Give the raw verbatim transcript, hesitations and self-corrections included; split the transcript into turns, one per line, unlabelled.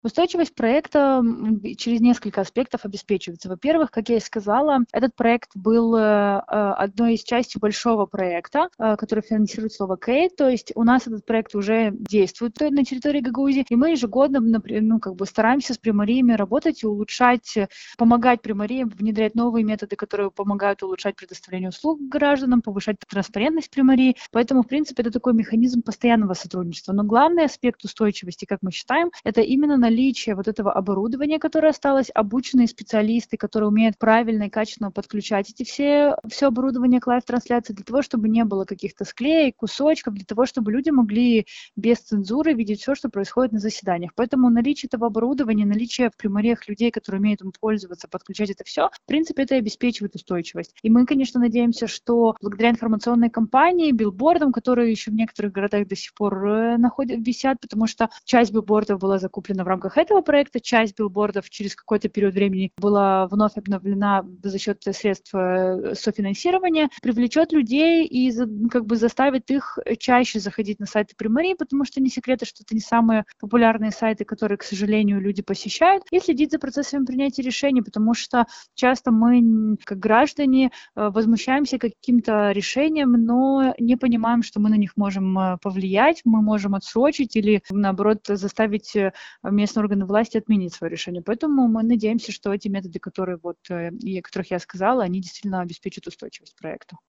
Устойчивость проекта м, через несколько аспектов обеспечивается. Во-первых, как я и сказала, этот проект был э, э, одной из частей большого проекта, э, который финансирует Словакей. То есть у нас этот проект уже действует на территории Гагаузии, и мы ежегодно, например, ну, как бы стараемся с примариями работать и улучшать, э, помогать примариям внедрять новые методы, которые помогают улучшать предоставление услуг гражданам, повышать транспарентность примарии. Поэтому, в принципе, это такой механизм постоянного сотрудничества. Но главный аспект устойчивости, как мы считаем, это именно наличие вот этого оборудования, которое осталось, обученные специалисты, которые умеют правильно и качественно подключать эти все, все оборудование к лайв-трансляции для того, чтобы не было каких-то склеек, кусочков, для того, чтобы люди могли без цензуры видеть все, что происходит на заседаниях. Поэтому наличие этого оборудования, наличие в примариях людей, которые умеют им пользоваться, подключать это все, в принципе, это и обеспечивает устойчивость. И мы, конечно, надеемся, что благодаря информационной кампании, билбордам, которые еще в некоторых городах до сих пор э, находят, висят, потому что часть билбордов была закуплена в рамках этого проекта, часть билбордов через какой-то период времени была вновь обновлена за счет средств э, софинансирования, привлечет людей и за- как бы заставит их чаще заходить на сайты примарии, потому что не секрет, что это не самые популярные сайты, которые, к сожалению, люди посещают, и следить за процессами принятия решений, потому что часто мы, м, как граждане, э, возмущаемся каким-то решением, но не понимаем, что мы на них можем э, повлиять, мы можем отсрочить или, наоборот, заставить э, местные органы власти отменить свое решение. Поэтому мы надеемся, что эти методы, которые вот, э, и о которых я сказала, они действительно обеспечат устойчивость проекта.